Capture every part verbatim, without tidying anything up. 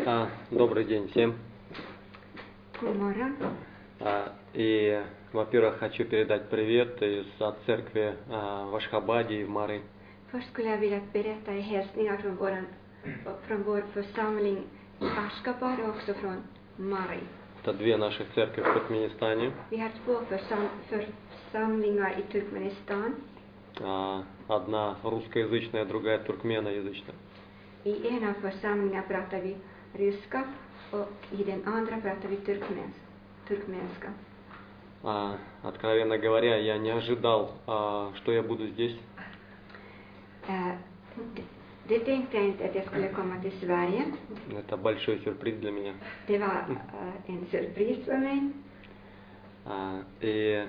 А, добрый день всем. God morgon. А, и, во-первых, хочу передать привет из от церкви а, в Ашхабаде и в Мары. Först skulle jag vilja berätta hälsningar från, våran, från vår församling i Ashgabat och också från Mari. Это две наших церкви в Туркменистане. Vi har två försam, församlingar i Turkmenistan. А, одна русскоязычная, другая туркменоязычная. I ena församlingen pratar vi ryska och i den andra pratar vi turkmens, turkmenska. А, откровенно говоря, я не ожидал, а, что я буду здесь. Äh, det, det tänkte jag inte att jag skulle komma till Sverige. Это большой сюрприз для меня. Det var äh, en surpris för mig. А, и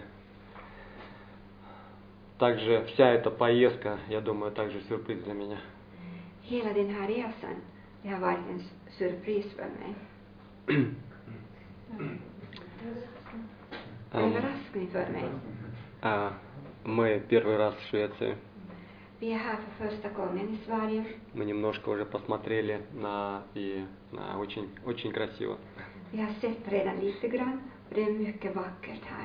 также вся эта поездка, я думаю, также сюрприз для меня. Hela den här resan, det har varit en surpris för mig. Överraskning för mig. А, мы первый раз в Швеции. Vi är här för första gången i Sverige. Мы немножко уже посмотрели на и на очень очень красиво. Vi har sett redan lite grann och det är mycket vackert här.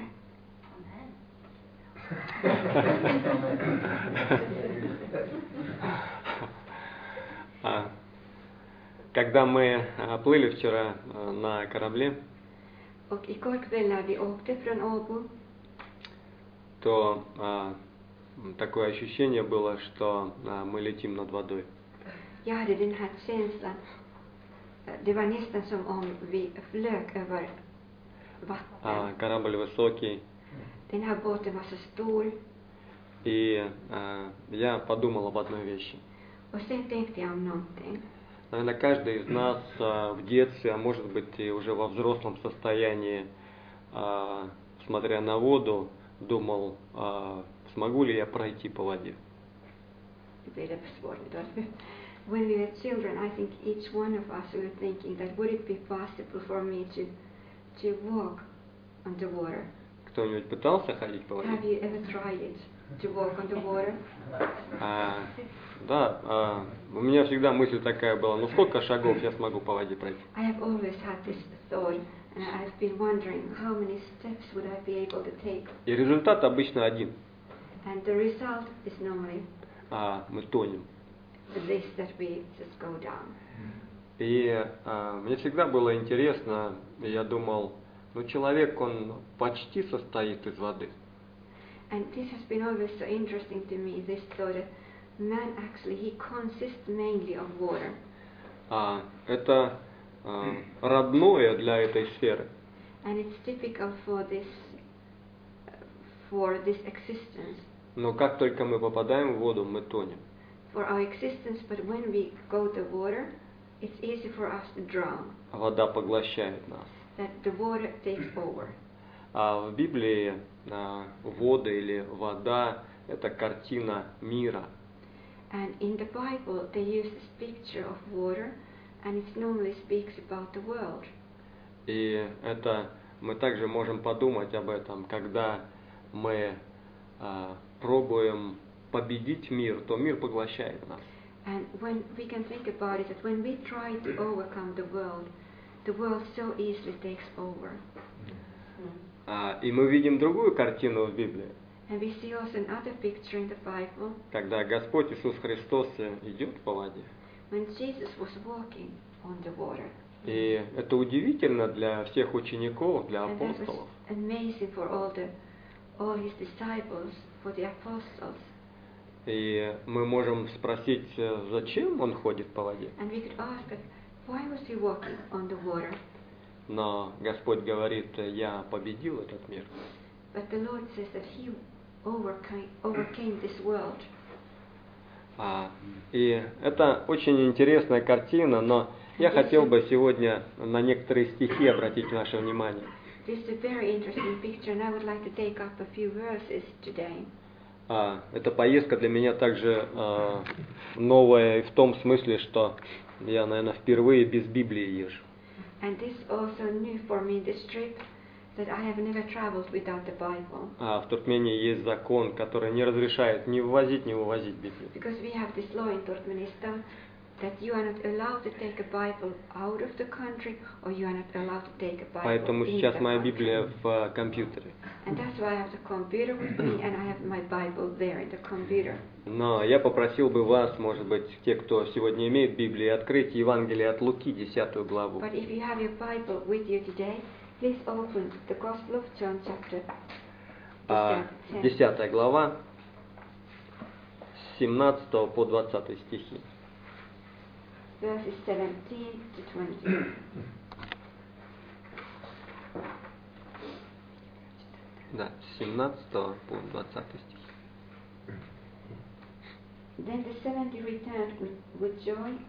А, когда мы плыли вчера на корабле, Och igår kväll när vi åkte från Åbo, то а, такое ощущение было, что а, мы летим над водой. jag hade den här känslan. Det var nästan som om vi flög över vatten. А, корабль высокий. Den här båten var så stor. И а, я подумал об одной вещи. Och sen tänkte jag om någonting. Наверное, каждый из нас а, в детстве, а может быть и уже во взрослом состоянии, а, смотря на воду, думал, а, смогу ли я пройти по воде. Det blir det svårt idag. When we were children, I think each one of us were thinking that would it be possible for me to to walk on the water? Кто-нибудь пытался ходить по воде? Have you ever tried it to walk on the water? А, да, а, у меня всегда мысль такая была, ну сколько шагов я смогу по воде пройти? I have always had this thought, and I've been wondering how many steps would I be able to take. И результат обычно один. And the result is normally А, мы тонем. this, that we just go down. И а, мне всегда было интересно, и я думал, ну человек, он почти состоит из воды. And this has been always so interesting to me, this thought that man actually, he consists mainly of water. А, это а, родное для этой сферы. And it's typical for this, for this existence, Но как только мы попадаем в воду, мы тонем. for our existence, but when we go to water, it's easy for us to drown, Вода поглощает нас. that the water takes over. А в Библии а, вода или вода – это картина мира. And in the Bible, they use this picture of water, and it normally speaks about the world. И это мы также можем подумать об этом, когда мы а, пробуем победить мир, то мир поглощает нас. And when we can think about it, that when we try to overcome the world, the world so easily takes over. А, и мы видим другую картину в Библии, And we see also another picture in the Bible, когда Господь Иисус Христос идет по воде. when Jesus was walking on the water. И это удивительно для всех учеников, для And that was апостолов. amazing for all the, all his disciples, for the apostles. И мы можем спросить, зачем он ходит по воде. And we could ask that, why was he walking on the water? Но Господь говорит, я победил этот мир. But the Lord says that he overcame, overcame this world. А, и это очень интересная картина, но я хотел бы сегодня на некоторые стихи обратить ваше внимание. This is a very interesting picture, and I would like to take up a few verses today. А, эта поездка для меня также а, новая в том смысле, что я, наверное, впервые без Библии езжу. And this also new for me, this trip, that I have never traveled without the Bible. А в Туркмении есть закон, который не разрешает ни ввозить, ни вывозить Библию. Because we have this law in Turkmenistan that you are not allowed to take a Bible out of the country, or you are not allowed to take a Bible Поэтому in сейчас the моя country. Библия в э, компьютере. And that's why I have the computer with me, and I have my Bible there in the computer. Но я попросил бы вас, может быть, те, кто сегодня имеет Библию, открыть Евангелие от Луки, десятую главу. But if you have your Bible with you today, please open the Gospel of John chapter А, ten. десятая глава, с семнадцатого по двадцатый стихи. Verses seventeen to twenty. Да, с семнадцатого по двадцатый стих. Then the seventy returned with, with joy.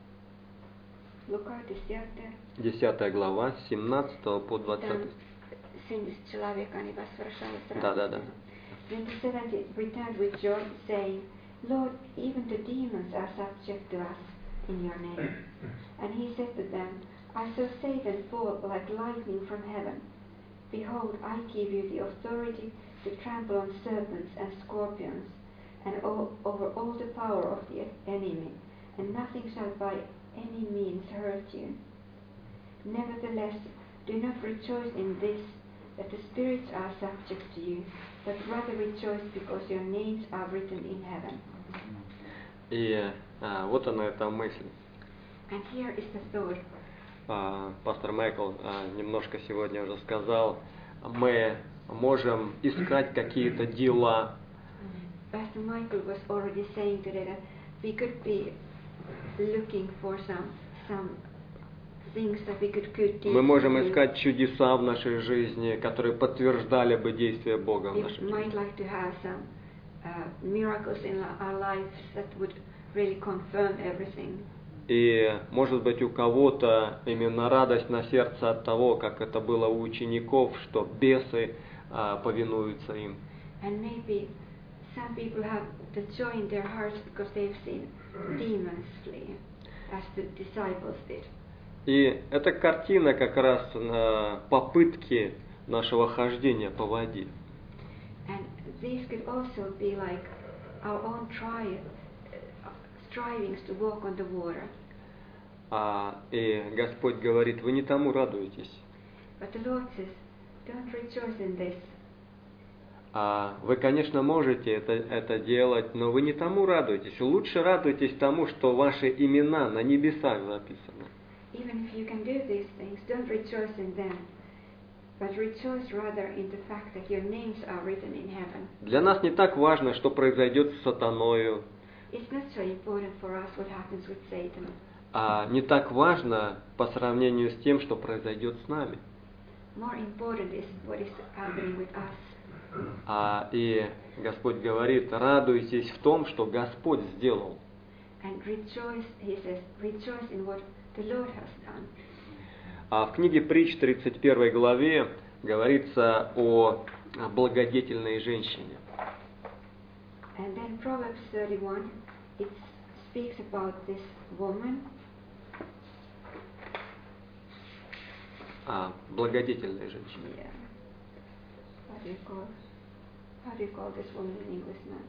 Luka, десятая. Десятая глава, с семнадцатого по двадцатый стих. семьдесят человек, они возвращались сразу. Да, да, да. Then the seventy returned with joy, saying, Lord, even the demons are subject to us in your name. And he said to them, I saw Satan fall like lightning from heaven. Behold, I give you the authority to trample on serpents and scorpions, and all, over all the power of the enemy, and nothing shall by any means hurt you. Nevertheless, do not rejoice in this, that the spirits are subject to you, but rather rejoice because your names are written in heaven. И а, вот она эта мысль. And here is the thought. А, пастор Майкл а, немножко сегодня уже сказал, мы можем искать какие-то дела. Pastor Michael was already saying today that we could be looking for some some things that we could, could do. Мы можем искать чудеса в нашей жизни, которые подтверждали бы действие Бога в We нашей might жизни. like to have some uh, miracles in our lives that would really confirm everything. И, может быть, у кого-то именно радость на сердце от того, как это было у учеников, что бесы а, повинуются им. And maybe some people have the joy in their hearts because they've seen demons flee, as the disciples did. И эта картина как раз на попытки нашего хождения по воде. And these could also be like our own try, uh, strivings to walk on the water. А, и Господь говорит, вы не тому радуетесь. But the Lord says, don't rejoice in this. А, вы, конечно, можете это, это делать, но вы не тому радуетесь. Лучше радуйтесь тому, что ваши имена на небесах записаны. Even if you can do these things, don't rejoice in them, but rejoice rather in the fact that your names are written in heaven. Для нас не так важно, что произойдет с сатаною. It's not so important for us what happens with Satan. А не так важно по сравнению с тем, что произойдет с нами. More important is what is happening with us. А, и Господь говорит, радуйтесь в том, что Господь сделал. And rejoice, he says, rejoice in what the Lord has done. А в книге Притч тридцать первой главе говорится о благодетельной женщине. And then Proverbs thirty-one, it speaks about this woman. А, благодетельной женщине. Yeah. What do you call? How do you call this woman in English now?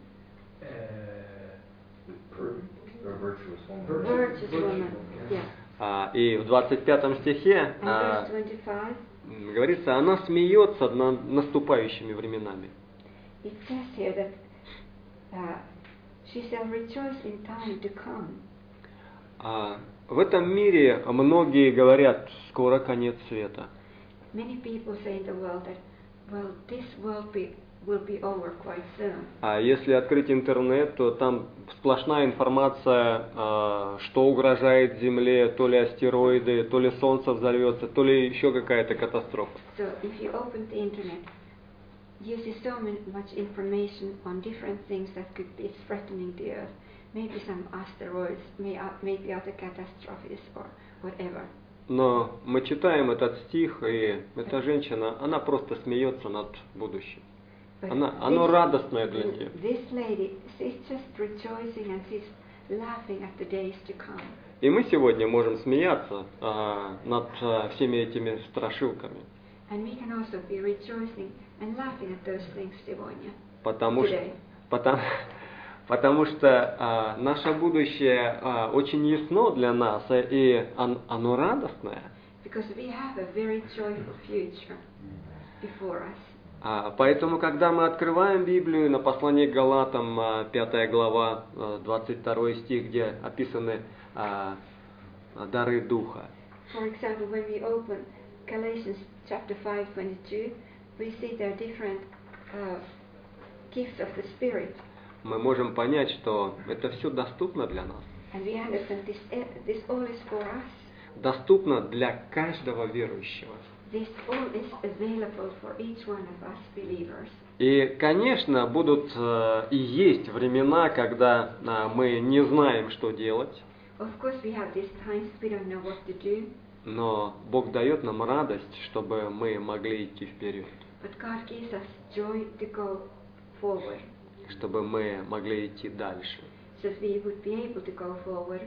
Uh, prudent or virtuous woman? Virtuous woman. Yeah. А, и в двадцать пятом стихе And а, verse twenty-five, м, говорится, она смеется над наступающими временами. it says here that uh, she shall rejoice in time to come. А, в этом мире многие говорят, скоро конец света. Many people say in the world that, well, this world be, will be over quite soon. А если открыть интернет, то там сплошная информация, а, что угрожает Земле, то ли астероиды, то ли Солнце взорвется, то ли еще какая-то катастрофа. So if you open the internet, you see so many, much information on different things that could be threatening the earth. Maybe some asteroids, may, uh, maybe other catastrophes or whatever. Но мы читаем этот стих, и эта женщина, она просто смеется над будущим. But Она, оно this- радостное для нее. This lady, she's just rejoicing and she's laughing at the days to come. И мы сегодня можем смеяться а, над а, всеми этими страшилками, And we can also be rejoicing and laughing at those things, Sivonia. потому что, Today. потому, Потому что а, наше будущее а, очень ясно для нас, и он, оно радостное. Because we have a very joyful future before us. А, поэтому, когда мы открываем Библию на послании к Галатам, а, пятая глава, а, двадцать второй стих, где описаны а, дары Духа, For example, when we open Galatians chapter five twenty-two, we see there are different uh, gifts of the Spirit. мы можем понять, что это все доступно для нас. And we understand this, this all is for us. Доступно для каждого верующего. This all is available for each one of us believers. И, конечно, будут э, и есть времена, когда э, мы не знаем, что делать, Of course, we have these times we don't know what to do, но Бог дает нам радость, чтобы мы могли идти вперед, but God gives us joy to go forward, чтобы мы могли идти дальше. so that we would be able to go forward.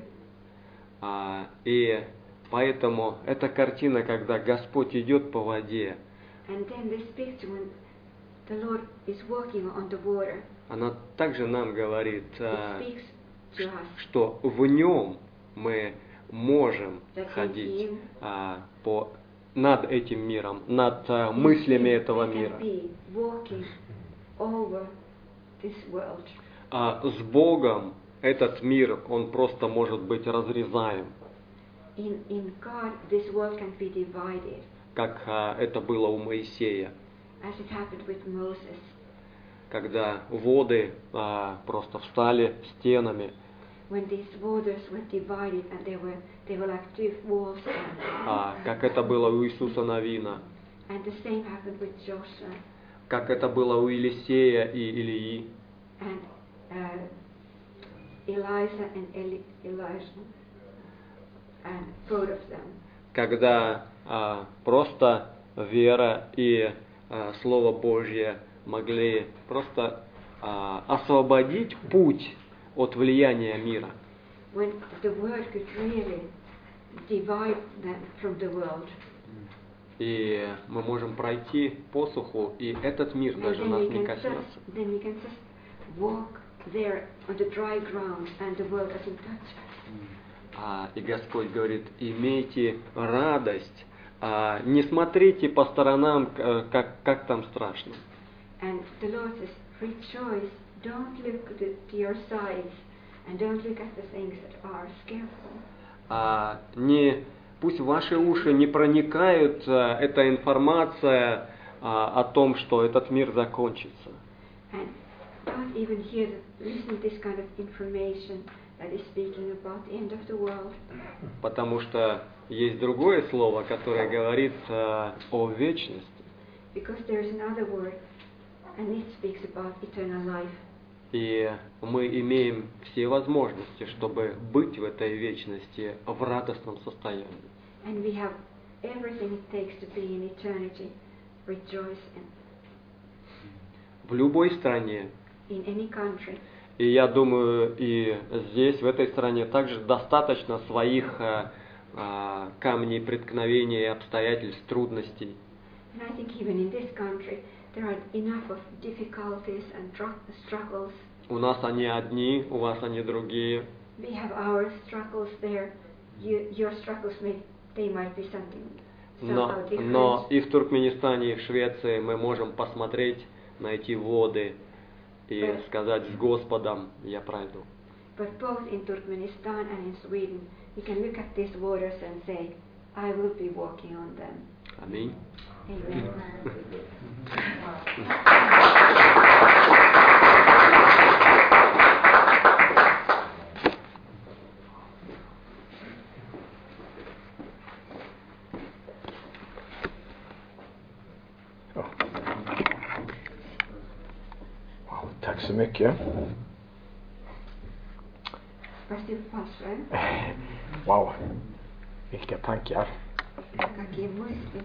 А, и поэтому эта картина, когда Господь идет по воде, And then this picture when the Lord is walking on the water, она также нам говорит, it а, speaks to us что в нем мы можем that in ходить Him а, по, над этим миром, над а, in мыслями Him этого we мира. can be walking over this world. А с Богом этот мир, он просто может быть разрезаем, In, in God, this world can be divided, как а, это было у Моисея, as it happened with Moses, когда воды а, просто встали стенами, when these waters were divided and they were they were like two walls, а, как это было у Иисуса Навина, and the same happened with Joshua как это было у Елисея и Илии, and uh, Elijah and Eli- Elijah and both of them. когда а, просто вера и а, Слово Божье могли просто а, освободить путь от влияния мира. When the word could really divide them from the world, И мы можем пройти посуху, и этот мир and даже then нас we не can коснется. just then we can just walk there on the dry ground, and the world doesn't touch us. А, и Господь говорит, имейте радость, а, не смотрите по сторонам, к- как, как там страшно. And the Lord says, rejoice, don't look to, the, to your sides, and don't look at the things that are scareful. А, не, пусть в ваши уши не проникает а, эта информация а, о том, что этот мир закончится. And don't even hear, the, listen to this kind of information that is speaking about the end of the world. Потому что есть другое слово, которое говорит а, о вечности. Because there is another word, and it speaks about eternal life. И мы имеем все возможности, чтобы быть в этой вечности в радостном состоянии. And we have everything it takes to be in eternity, rejoicing В любой стране. in any country. И я думаю, и здесь, в этой стране, также достаточно своих а, а, камней преткновения, обстоятельств, трудностей. And I think even in this country, there are enough of difficulties and dru- struggles. У нас они одни, у вас они другие. We have our struggles there. You, your struggles may they might be something Но, somehow different. но и в Туркменистане, и в Швеции мы можем посмотреть на эти воды и Да. сказать: с Господом я пройду. But both in Turkmenistan and in Sweden, we can look at these waters and say, I will be walking on them. Аминь. Amen. Ja. Wow, tack så mycket. Pastor Palmström, Wow, vilka tankar. какие мысли.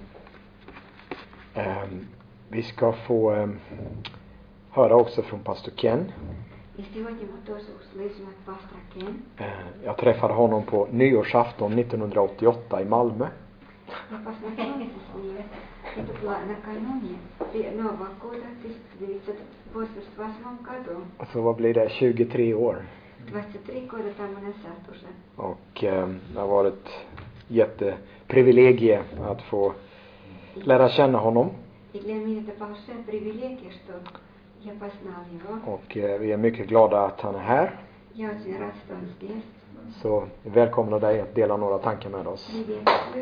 Ehm, vi ska få ehm, höra också från pastor Ken. И сегодня мы тоже услышим от пастора Кен. Ehm, jag träffade honom på nyårsafton nittonhundraåttioåtta i Malmö. Я познакомился с ним Это было накануне Нового года тысяча девятьсот восемьдесят восьмом году. Så vad blir det? tjugotre år. двадцать три года тому назад уже. Och eh, det har varit jätteprivilegie att få lära känna honom. И для меня это большая привилегия, что я познал его. Och eh, vi är mycket glada att han är här. Я очень рад, что он здесь. Så välkomna dig att dela några tankar med oss. Приветствую.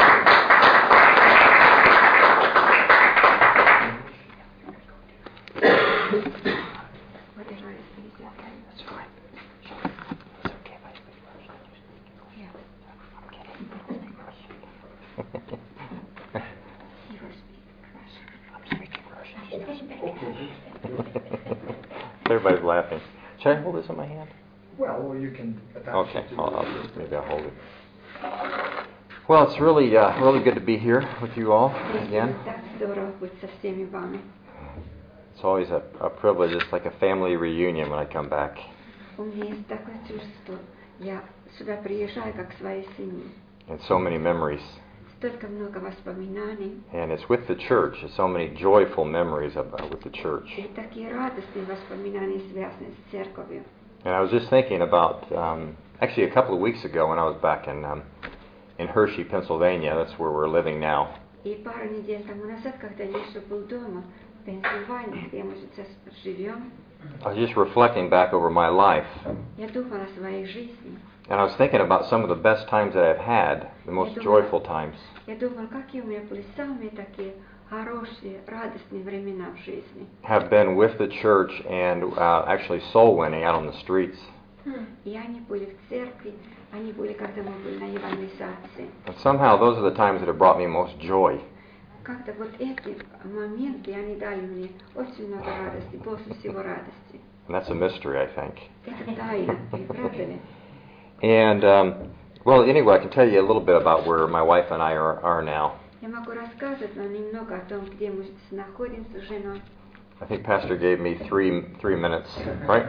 Everybody's laughing. Should I hold this in my hand? Well, you can attach Okay, it to I'll, your- I'll just, maybe I'll hold it. Well, it's really, uh, really good to be here with you all again. Так здорово быть со всеми вами. It's always a, a privilege. It's like a family reunion when I come back. У меня есть такое чувство. Я сюда приезжаю как свои семьи. And so many memories. Столько много воспоминаний. And it's with the church. There's so many joyful memories of, uh, with the church. И такие радостные воспоминания, связанные с церковью. And I was just thinking about, um, actually a couple of weeks ago when I was back in, um, in Hershey, Pennsylvania. That's where we're living now. И пару недель тому назад, когда я еще был дома, в Пенсильвании, где мы сейчас живем, I was just reflecting back over my life. я думала о своей жизни. And I was thinking about some of the best times that I've had, the most joyful times. Я думала, какие у меня были самые такие хорошие, радостные времена в жизни. Have been with the church and uh, actually soul winning out on the streets. И они были в церкви, они были, когда мы были на евангелизации. And somehow those are the times that have brought me most joy. Как-то вот эти моменты, они дали мне очень много радости, больше всего радости. And that's a mystery, I think. Это тайна, не правда ли? And, um, well, anyway, I can tell you a little bit about where my wife and I are, are now. Я могу рассказывать вам немного о том, где мы находимся с женой. I think Pastor gave me three three minutes, right?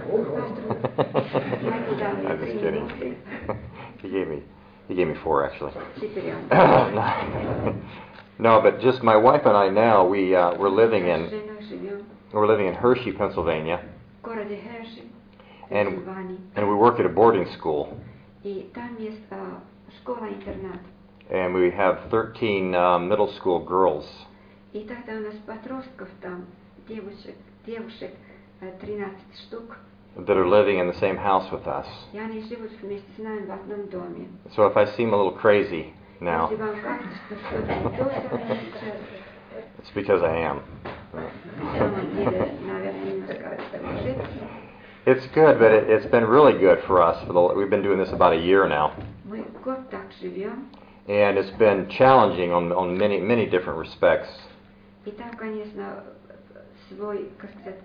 I'm just kidding. he gave me he gave me four actually. Четыре. No, but just my wife and I now we uh, we're living С in женой живем we're living in Hershey, Pennsylvania, в городе Херши, and Пенсильвании. and we work at a boarding school, И там есть а, школа-интернат. and we have thirteen uh, middle school girls. И тогда у нас подростков там, девушек, девушек э, тринадцать штук. That are living in the same house with us. И они живут вместе с нами в одном доме. So if I seem a little crazy now, Если вам кажется, что что-то не то со мной сейчас, it's because I am. на самом деле, наверное, немножко ошибся. It's good, but it, it's been really good for us. For the, we've been doing this about a year now, Мы год так живем, and it's been challenging on on many many different respects. и там, конечно, свой, как сказать,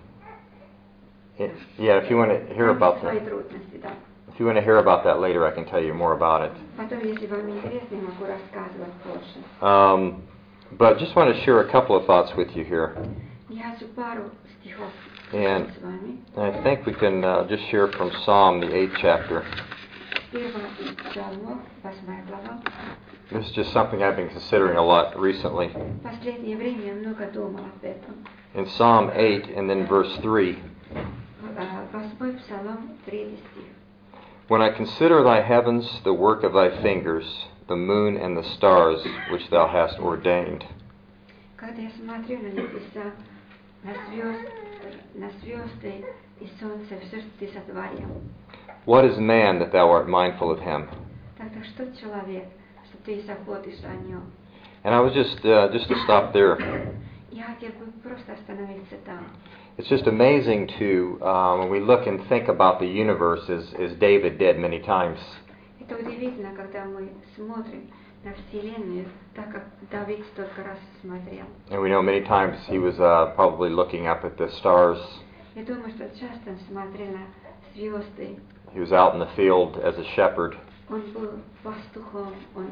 It, yeah, if you want to hear там about свои that, трудности, да. if you want to hear about that later, I can tell you more about it. Потом, если вам интересно, я могу рассказывать больше. Um, but just want to share a couple of thoughts with you here. Я хочу пару стихов And с вами. I think we can uh, just share from Psalm, the eighth chapter. Первое из Псалмов, восьмая глава. This is just something I've been considering a lot recently. В последнее время я много думал об этом. In Psalm eight and then verse three, А, Восьмой Псалом, третий стих. when I consider thy heavens, the work of thy fingers, the moon and the stars which thou hast ordained. Когда я смотрю на небеса, на звезды, на звезды и солнце, все, что ты сотворил, What is man that thou art mindful of him? тогда что человек, что ты заботишься о нем? And I was just uh, just to stop there. Я хотел бы просто остановиться там. It's just amazing to um, when we look and think about the universe as, as David did many times. Это удивительно, когда мы смотрим на Вселенную, так как Давид столько раз смотрел. And we know many times he was uh, probably looking up at the stars. Я думаю, что часто он смотрел на звезды. He was out in the field as a shepherd. Он был пастухом, он,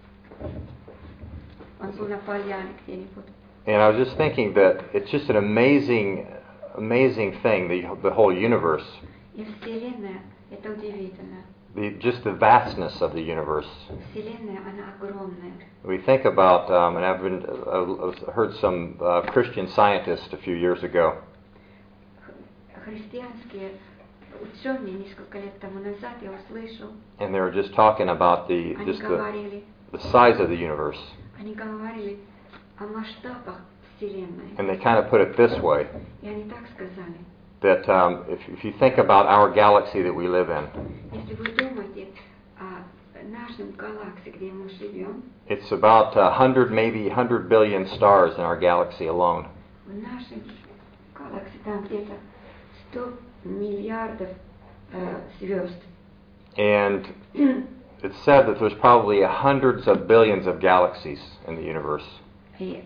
он был на поляне где-нибудь. And I was just thinking that it's just an amazing, amazing thing, the, the whole universe. И Вселенная, это удивительно. the, just the vastness of the universe. Вселенная, она огромная. We think about, um, and I've been uh, heard some uh, Christian scientists a few years ago. Христианские ученые несколько лет тому назад я услышал. And they were just talking about the Они just the, говорили, the size of the universe. они говорили о масштабах Вселенной. And they kind of put it this way, И они так сказали. that um, if, if you think about our galaxy that we live in, Если вы думаете о нашем галаксии, где мы живем, it's about a hundred, maybe a hundred billion stars in our galaxy alone. в нашей галаксии там где-то сто миллиардов э, звезд. And it's said that there's probably hundreds of billions of galaxies in the universe. И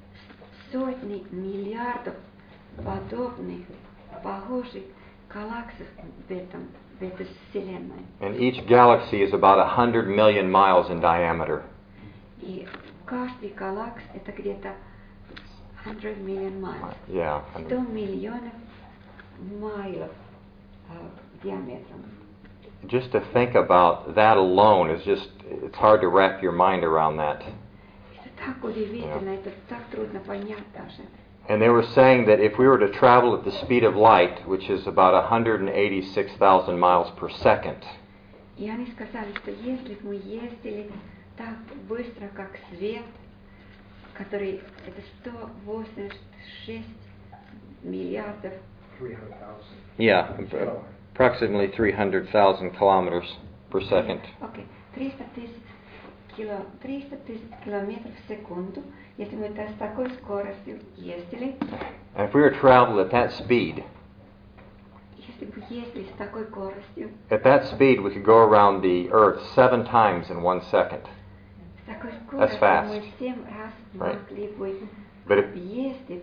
сотни миллиардов подобных, похожих галаксий в этом, в этой Вселенной. And each galaxy is about a hundred million miles in diameter. И каждый галакс это где-то hundred million miles. Yeah. сто миллионов майлов э, диаметром. Just to think about that alone is just, it's hard to wrap your mind around that. Это так удивительно, это так трудно понять даже. And they were saying that if we were to travel at the speed of light, which is about one hundred eighty-six thousand miles per second, И они сказали, что если бы мы ездили так быстро, как свет, который это сто восемьдесят шесть миллиардов, three hundred thousand. yeah, approximately three hundred thousand kilometers per second. окей, триста тысяч кило, триста тысяч километров в секунду, если мы с такой скоростью ездили, And if we were to travel at that speed, если бы ездили с такой скоростью, at that speed we could go around the Earth seven times in one second. с такой That's скоростью fast. мы семь раз Right. могли бы But if, ездить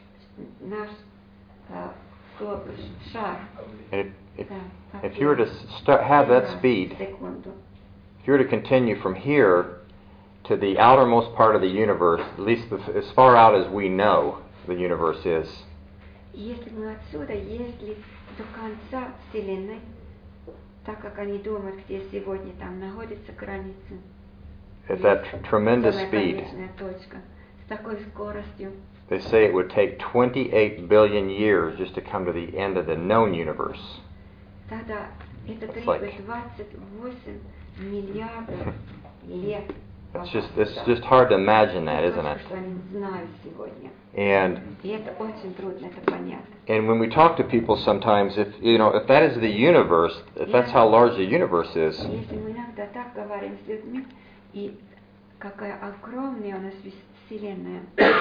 наш э, глобус, шар. if, if, Да, if you were to start, have that раз в speed, секунду. if you were to continue from here to the outermost part of the universe, at least the, as far out as we know the universe is, Если мы отсюда ездили до конца Вселенной, так как они думают, где сегодня там находится граница, at that tr- tremendous самая speed, конечная точка, с такой скоростью, they say it would take twenty-eight billion years just to come to the end of the known universe. тогда это It's требует like- двадцать восемь миллиардов лет. It's just it's just hard to imagine that, isn't it? Что они знают сегодня. And И это очень трудно это понять. and when we talk to people sometimes, if you know if that is the universe, if that's how large the universe is, Если мы иногда так говорим с людьми, и какая огромная у нас Вселенная,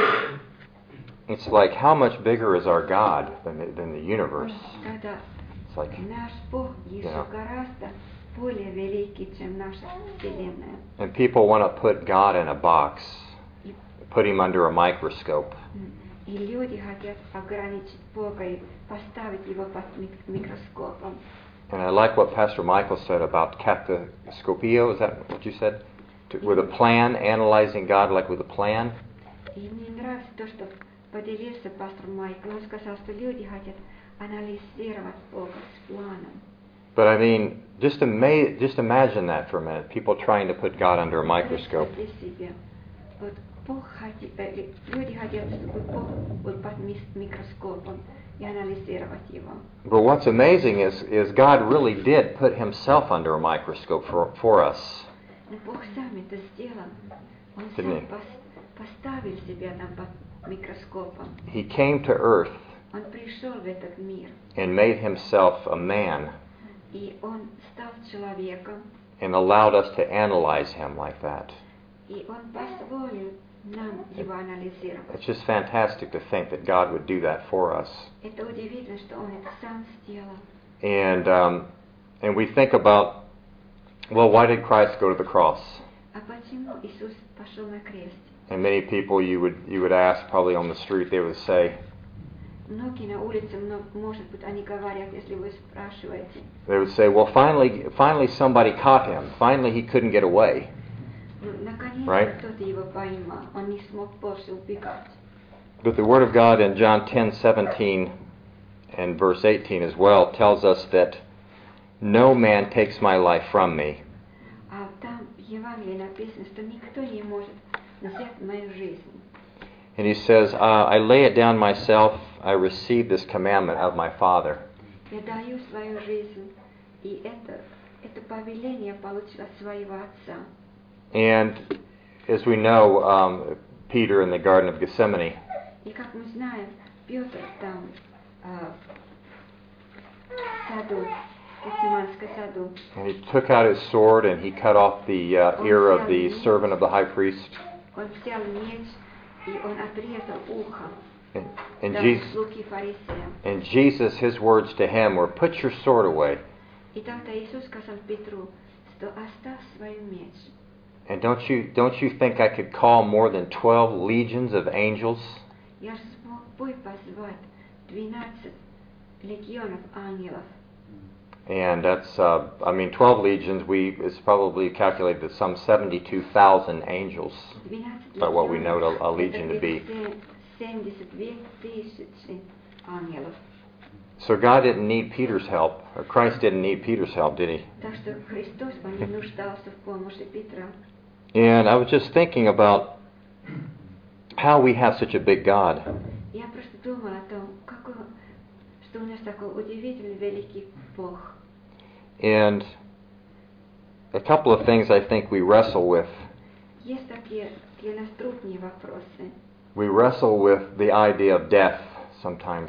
it's like how much bigger is our God than the, than the universe? тогда It's like наш Бог еще Yeah. гораздо более великий, чем наша Вселенная. and people want to put God in a box, put him under a microscope. И люди хотят ограничить Бога и поставить его под мик- микроскопом. And I like what Pastor Michael said about catastropio. Is that what you said? To, with a plan, analyzing God like with a plan. И мне нравится то, что поделился пастор Майкл. Он сказал, что люди хотят анализировать Бога с планом. But I mean, just ima- just imagine that for a minute. People trying to put God under a microscope. Представьте себе, вот Бог хотит, э, люди хотят, чтобы Бог был под мис- микроскопом и анализировать его. But what's amazing is is God really did put himself under a microscope for for us. Но Бог сам это сделал. Он Didn't сам he? пос- поставил себя там под микроскопом. He came to earth Он пришел в этот мир, and made himself a man и он стал человеком, and allowed us to analyze him like that. и он позволил нам его анализировать. It's just fantastic to think that God would do that for us. Это удивительно, что он это сам сделал. And um, and we think about, well, why did Christ go to the cross? А почему Иисус пошел на крест? And many people you would you would ask probably on the street, they would say, Многие на улице, мно- может быть, они говорят, если вы спрашиваете, they would say, well, finally finally somebody caught him. Finally he couldn't get away. ну, наконец-то Right. кто-то его поймал, он не смог больше убегать. But the Word of God in John ten seventeen and verse eighteen as well tells us that no man takes my life from me. А там в Евангелии написано, что никто не может взять мою жизнь. And he says, uh, I lay it down myself, I receive this commandment of my Father. Я даю свою жизнь, и это, это повеление получила своего Отца. And as we know, um, Peter in the Garden of Gethsemane, И как мы знаем, Петр там а, в саду, в Гефсиманском саду, and he took out his sword and he cut off the uh, ear of the servant of the high priest. он взял меч, и он отрезал ухо And, and, да, Jesus, слуги фарисея. and Jesus, his words to him were, put your sword away. И тогда Иисус сказал Петру, что оставь свой меч. And don't you, don't you think I could call more than twelve legions of angels? Я же смог бы позвать двенадцать легионов ангелов. And that's, uh, I mean, twelve legions, we, it's probably calculated that some seventy-two thousand angels, двенадцать by what we know легионов, a, a legion to be. это семьдесят две тысячи ангелов. So God didn't need Peter's help, or Christ didn't need Peter's help, did he? Так что Христос, он не нуждался в помощи Петра. And I was just thinking about how we have such a big God. Я просто думала о том, какой, что у нас такой удивительный великий Бог. And a couple of things I think we wrestle with. Есть такие для нас трудные вопросы. We wrestle with the idea of death sometimes,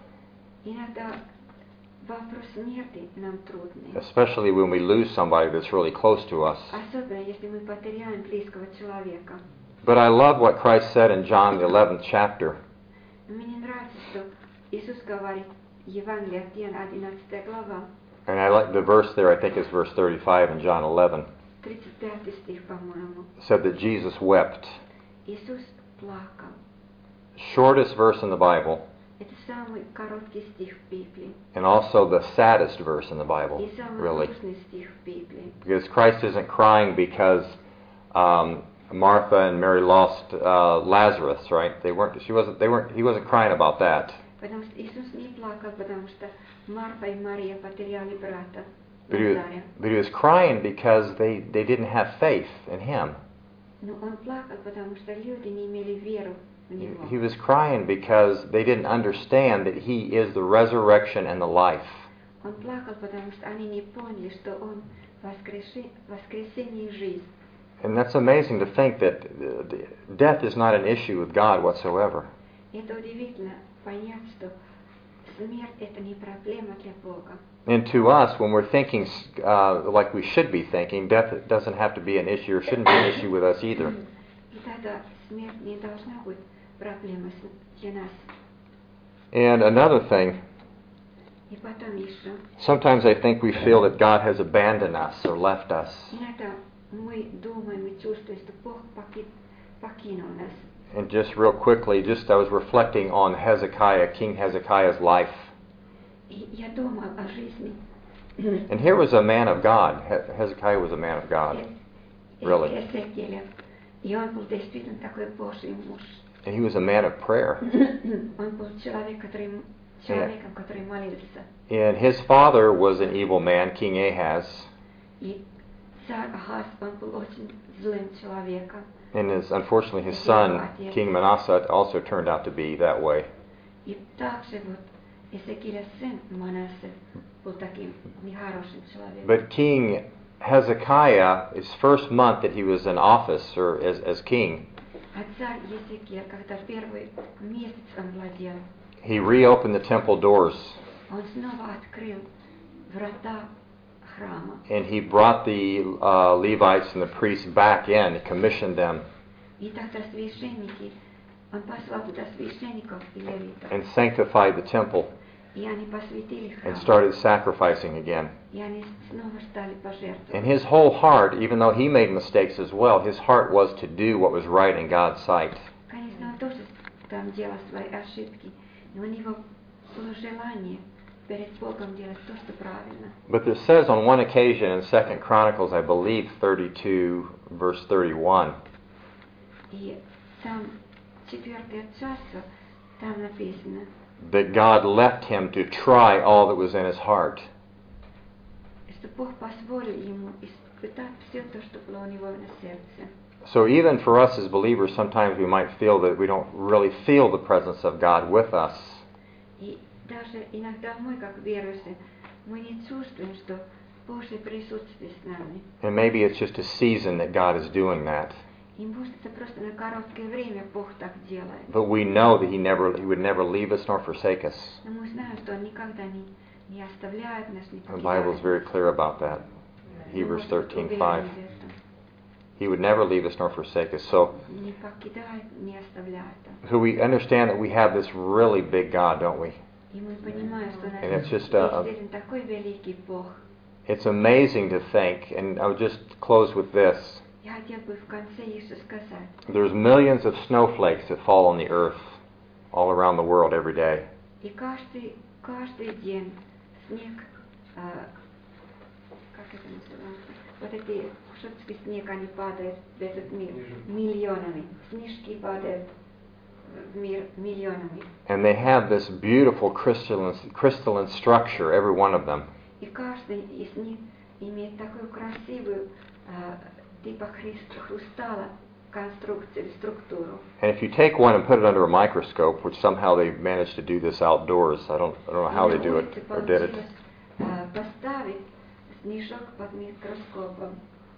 Иногда вопрос смерти нам трудный. especially when we lose somebody that's really close to us. Особенно если мы потеряем близкого человека. But I love what Christ said in John the eleventh chapter. Но мне нравится, что Иисус говорит в Евангелии от Иоанна одиннадцатая глава, And I like the verse there, I think it's verse thirty-five in John eleven, тридцать пятый стих, по-моему. said that Jesus wept. Иисус плакал. Shortest verse in the Bible, Это самый короткий стих в Библии. and also the saddest verse in the Bible, И самый really. грустный стих в Библии. Because Christ isn't crying because um, Martha and Mary lost uh, Lazarus, right? They weren't. She wasn't. They weren't. He wasn't crying about that. Потому что Иисус не плакал, потому что Марфа и Мария потеряли брата But he, was, Лазаря. but he was crying because they, they didn't have faith in him. Но он плакал, потому что люди не имели веру в него. He was crying because they didn't understand that he is the resurrection and the life. Он плакал, потому что они не поняли, что он воскреши- воскресение и жизнь. And that's amazing to think that uh, death is not an issue with God whatsoever. И это удивительно понять, что смерть это не проблема для Бога. And to us, when we're thinking uh, like we should be thinking, death doesn't have to be an issue or shouldn't be an issue with us either. И тогда смерть не должна быть проблемой с- для нас. And another thing, И потом еще, sometimes I think we feel that God has abandoned us or left us. иногда мы думаем и чувствуем, что Бог поки- покинул нас. And just real quickly, just I was reflecting on Hezekiah, King Hezekiah's life. И я думал о жизни. And here was a man of God. He- Hezekiah was a man of God, really. Эзекииля. И он был действительно такой Божий муж. And he was a man of prayer. Он был человек, который, человеком, который молился. And his father was an evil man, King Ahaz. И царь Ахаз, он был очень злым человеком. And his, unfortunately, his son, King Manasseh, also turned out to be that way. И также вот Эзекииля сын Манассе был таким нехорошим человеком. But King Hezekiah, his first month that he was in office or as, as king, А царь Езекииль, когда первый месяц он владел, he reopened the temple doors он снова открыл врата храма. and he brought the uh, Levites and the priests back in, commissioned them, И тогда священники, он послал туда священников и левитов. and sanctified the temple И они посвятили and храм. started sacrificing again. И они снова стали пожертвовать. And his whole heart, even though he made mistakes as well, his heart was to do what was right in God's sight. Конечно, он тоже там делал свои ошибки, но у него было желание перед Богом делать то, что правильно. But it says on one occasion in Second Chronicles, I believe thirty-two, verse thirty-one, И там четвертое царство, там написано, that God left him to try all that was in his heart. что Бог позволил ему испытать все то, что было у него на сердце. So even for us as believers, sometimes we might feel that we don't really feel the presence of God with us. И даже иногда мы, как верующие, мы не чувствуем, что Божье присутствие с нами. And maybe it's just a season that God is doing that. И может это просто на короткое время Бог так делает. But we know that He never, He would never leave us nor forsake us. Но мы знаем, что Он никогда не, не оставляет нас, не The Bible is very покидает. clear about that. Hebrews thirteen five. He would never leave us nor forsake us. So, Не покидает, не оставляет. so we understand that we have this really big God, don't we? И мы понимаем, что у нас And it's есть just a- a- действительно такой великий Бог. It's amazing to think, and I'll just close with this. Я хотел бы в конце еще сказать, There's millions of snowflakes that fall on the earth all around the world every day. и каждый, каждый день снег, э, как это называется, вот эти кусочки снега, они падают в этот мир миллионами, снежки падают в мир миллионами. And they have this beautiful crystalline, crystalline structure, every one of them. И каждый из них имеет такую красивую, э, типа христ- хрустала, конструкцию, структуру. And if you take one and put it under a microscope, which somehow they managed to do this outdoors, I don't, I don't know how they do it or did it. Э, Поставить снежок под микроскопом,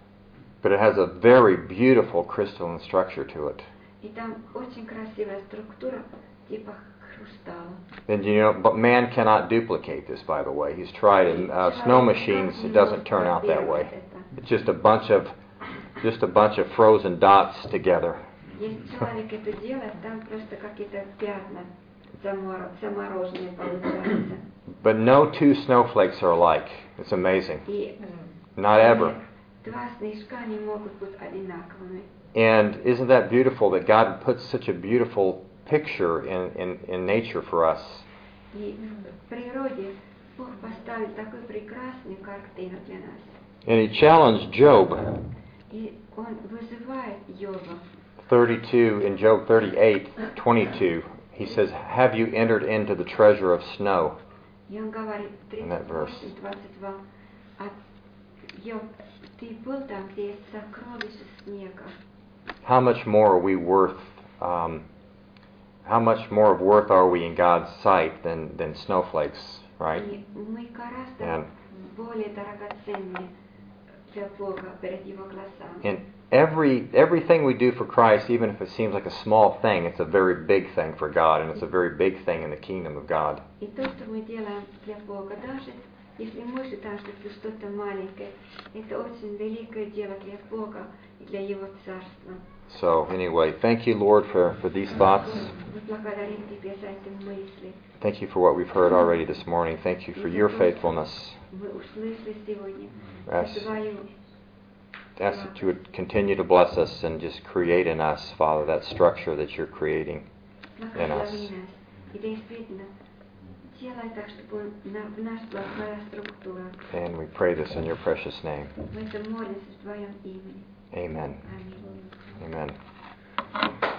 But it has a very beautiful crystalline structure to it. и там очень красивая структура, типа хрустала. And you know, but man cannot duplicate this, by the way. He's tried in uh, snow machines, it doesn't turn out that way. It's just a bunch of, just a bunch of frozen dots together. Если человек это делает, там просто какие-то пятна замор- замороженные получаются. But no two snowflakes are alike. It's amazing. И Not ever. два снежка не могут быть одинаковыми. And isn't that beautiful that God puts such a beautiful picture in, in, in nature for us? И в природе Бог поставил такую прекрасную картину для нас. And He challenged Job, И Он вызывает Йова. thirty-two, in Job thirty-eight twenty-two, he says, "Have you entered into the treasure of snow?" И он говорит, In that verse. тридцать восемь двадцать два, а Йов, ты был там, где есть сокровища снега. How much more are we worth, um, how much more of worth are we in God's sight than, than snowflakes, right? И мы гораздо And, более драгоценны для Бога перед Его глазами. and every everything we do for Christ, even if it seems like a small thing, it's a very big thing for God, and it's a very big thing in the kingdom of God. И то, что мы делаем для Бога, даже если мы считаем, что это что-то маленькое, это очень великое дело для Бога и для Его Царства. So anyway, thank you, Lord, for, for these thoughts. Мы благодарим Тебя за эти мысли. Thank you for what we've heard already this morning. Thank you for your faithfulness. Мы услышали сегодня Yes. за Твою. Ask that you would continue to bless us and just create in us, Father, that structure that you're creating in us. Благослови нас. И действительно, делай так, чтобы на- в нас была Твоя структура. And we pray this in your precious name. Мы это молимся в Твоем имени. Amen. Аминь. Amen.